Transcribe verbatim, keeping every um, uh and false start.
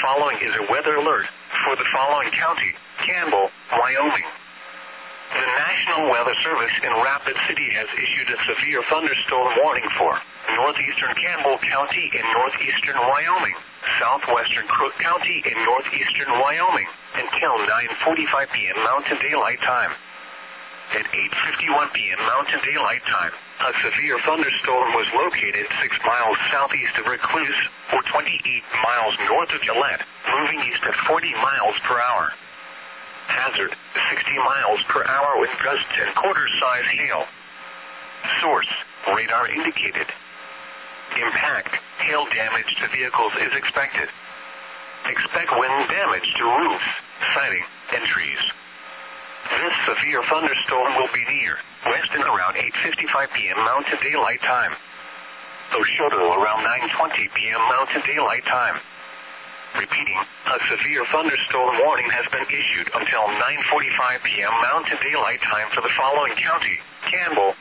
following is a weather alert for the following county, Campbell, Wyoming. The National Weather Service in Rapid City has issued a severe thunderstorm warning for northeastern Campbell County in northeastern Wyoming, southwestern Crook County in northeastern Wyoming, until nine forty-five p.m. Mountain Daylight Time. At eight fifty-one p.m. Mountain Daylight Time, a severe thunderstorm was located six miles southeast of Recluse, or twenty-eight miles north of Gillette, moving east at forty miles per hour. Hazard, sixty miles per hour with gusts and quarter-size hail. Source, radar indicated. Impact, hail damage to vehicles is expected. Expect wind damage to roofs, siding, and trees. This severe thunderstorm will be near west and around eight fifty-five p.m. Mountain Daylight Time. Oshoto around nine twenty p.m. Mountain Daylight Time. Repeating, a severe thunderstorm warning has been issued until nine forty-five p.m. Mountain Daylight Time for the following county, Campbell,